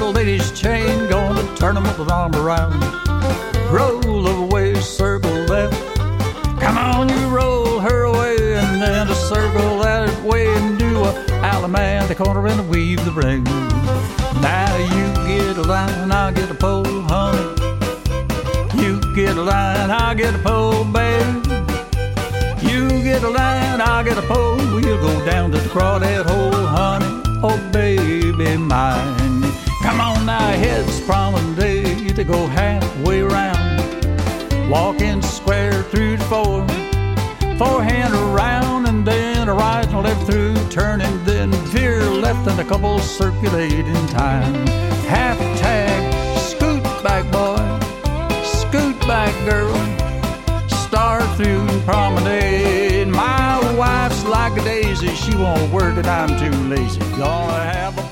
little lady's chain, gonna turn him with an arm around. Roll away, circle left. Come on, you roll her away, and then a circle that way, and do a Allemande the corner and weave the ring. Now you get a line, I'll get a pole, honey. You get a line, I'll get a pole, baby. You get a line, I'll get a pole. We'll go down to the crawdad hole, honey. Oh, baby mine. Come on now, heads promenade to go halfway around. Walking square through the four. Forehand around and then a right and left through. Turning, then veer left and a couple circulating time. Half tag, scoot back boy. Scoot back girl. Start through promenade. My wife's like a daisy. She won't work and I'm too lazy. Gonna have a